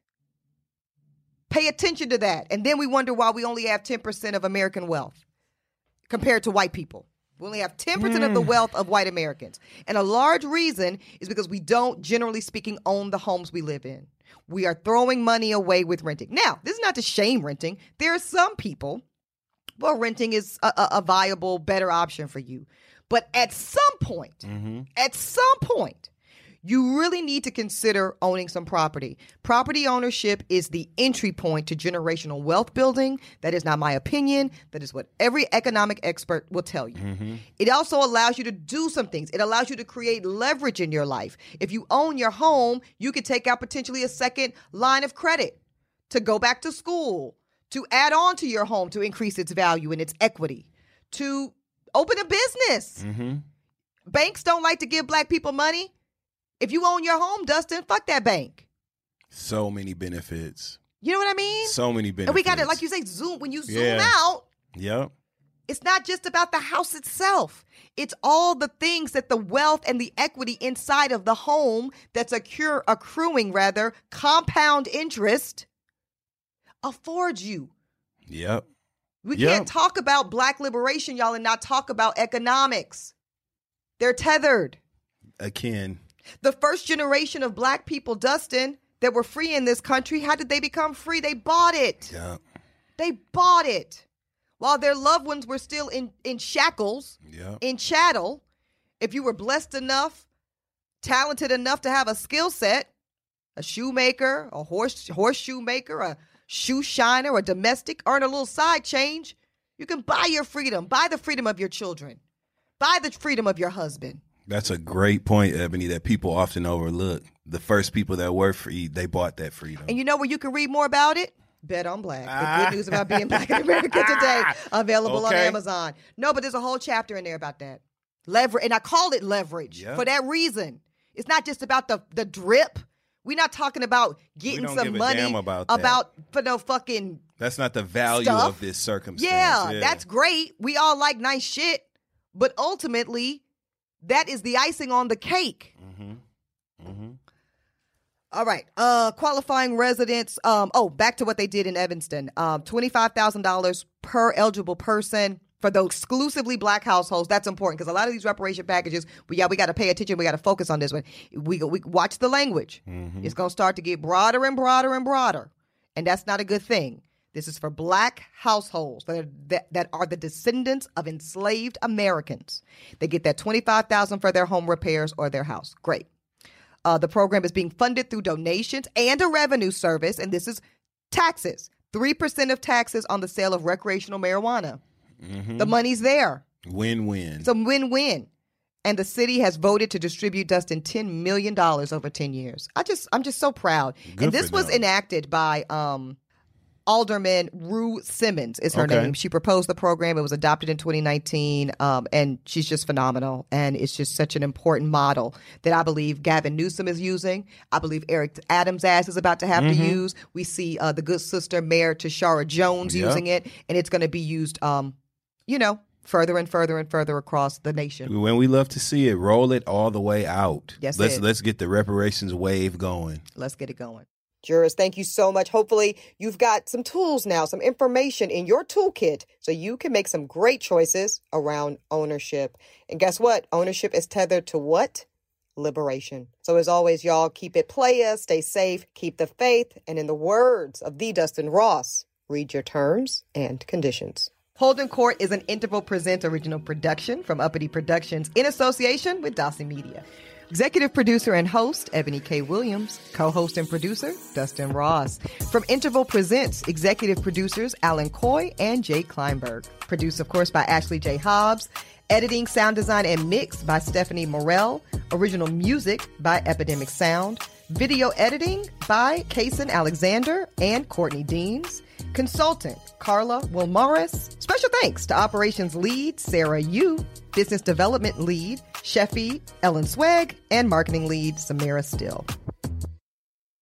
Pay attention to that. And then we wonder why we only have 10% of American wealth compared to white people. We only have 10% of the wealth of white Americans. And a large reason is because we don't, generally speaking, own the homes we live in. We are throwing money away with renting. Now, this is not to shame renting. There are some people, well, renting is a viable, better option for you. But at some point, you really need to consider owning some property. Property ownership is the entry point to generational wealth building. That is not my opinion. That is what every economic expert will tell you. It also allows you to do some things. It allows you to create leverage in your life. If you own your home, you could take out potentially a second line of credit to go back to school, to add on to your home to increase its value and its equity, to open a business. Banks don't like to give black people money. If you own your home, Dustin, fuck that bank. So many benefits. You know what I mean? So many benefits. And we got it, like you say, zoom. When you zoom out, it's not just about the house itself. It's all the things that the wealth and the equity inside of the home that's accruing compound interest affords you. We can't talk about black liberation, y'all, and not talk about economics. They're tethered. Akin. The first generation of black people, Dustin, that were free in this country, how did they become free? They bought it. They bought it. While their loved ones were still in shackles, in chattel. If you were blessed enough, talented enough to have a skill set, a shoemaker, a horseshoe maker, a shoe shiner, a domestic, earn a little side change, you can buy your freedom, buy the freedom of your children, buy the freedom of your husband. That's a great point, Ebony, that people often overlook. The first people that were free, they bought that freedom. And you know where you can read more about it? Bet on Black. The good news about being black in America today. Available on Amazon. No, but there's a whole chapter in there about that. Leverage. And I call it leverage for that reason. It's not just about the drip. We're not talking about getting some money for no fucking That's not the value stuff. Of this circumstance. Yeah, that's great. We all like nice shit. But ultimately, that is the icing on the cake. All right. Qualifying residents. Back to what they did in Evanston. $25,000 per eligible person for the exclusively black households. That's important because a lot of these reparation packages, we got to pay attention. We got to focus on this one. We watch the language. It's going to start to get broader and broader and broader. And that's not a good thing. This is for black households that are the descendants of enslaved Americans. They get that $25,000 for their home repairs or their house. Great. The program is being funded through donations and a revenue service, and this is taxes. 3% of taxes on the sale of recreational marijuana. The money's there. Win-win. It's a win-win. And the city has voted to distribute Dustin $10 million over 10 years. I'm just so proud. Good and this was enacted by Alderman Rue Simmons is her name. She proposed the program. It was adopted in 2019, and she's just phenomenal. And it's just such an important model that I believe Gavin Newsom is using. I believe Eric Adams' ass is about to have to use. We see the good sister, Mayor Tashara Jones, using it, and it's going to be used, further and further and further across the nation. When we love to see it, roll it all the way out. Yes, let's get the reparations wave going. Let's get it going. Jurors, thank you so much. Hopefully you've got some tools now, some information in your toolkit so you can make some great choices around ownership. And guess what? Ownership is tethered to what? Liberation. So as always, y'all, keep it playa, stay safe, keep the faith, and in the words of the Dustin Ross, read your terms and conditions. Holden Court is an Interval Presents original production from Uppity Productions in association with Dawson Media. Executive producer and host, Ebony K. Williams. Co-host and producer, Dustin Ross. From Interval Presents, executive producers, Alan Coy and Jay Kleinberg. Produced, of course, by Ashley J. Hobbs. Editing, sound design, and mix by Stephanie Morell. Original music by Epidemic Sound. Video editing by Kason Alexander and Courtney Deans. Consultant, Carla Wilmaris. Special thanks to Operations Lead, Sarah Yu. Business Development Lead, Sheffy Ellen Swag. And Marketing Lead, Samara Still.